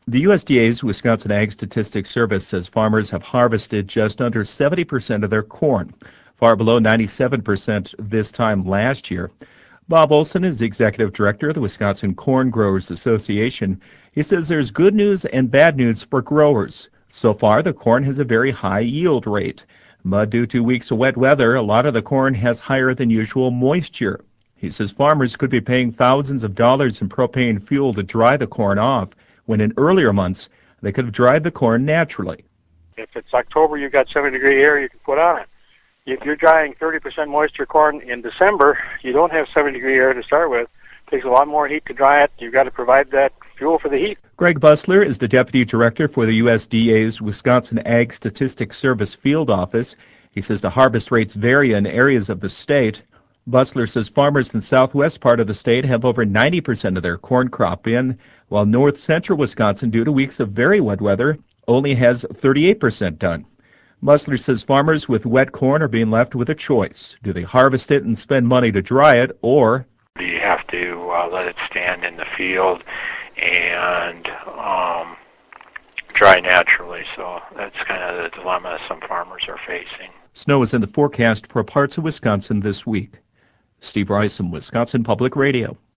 The USDA's Wisconsin Ag Statistics Service says farmers have harvested just under 70% of their corn, far below 97% this time last year. Bob Olson is the executive director of the Wisconsin Corn Growers Association. He says there's good news and bad news for growers. So far, the corn has a very high yield rate. But due to weeks of wet weather, a lot of the corn has higher than usual moisture. He says farmers could be paying thousands of dollars in propane fuel to dry the corn off, when in earlier months they could have dried the corn naturally. If it's October, you've got 70-degree air you can put on it. If you're drying 30% moisture corn in December, you don't have 70-degree air to start with. It takes a lot more heat to dry it. You've got to provide that fuel for the heat. Greg Busler is the deputy director for the USDA's Wisconsin Ag Statistics Service field office. He says the harvest rates vary in areas of the state. Busler says farmers in the southwest part of the state have over 90% of their corn crop in, while north central Wisconsin, due to weeks of very wet weather, only has 38% done. Busler says farmers with wet corn are being left with a choice. Do they harvest it and spend money to dry it, or do you have to let it stand in the field and dry naturally? So that's kind of the dilemma some farmers are facing. Snow is in the forecast for parts of Wisconsin this week. Steve Rice, Wisconsin Public Radio.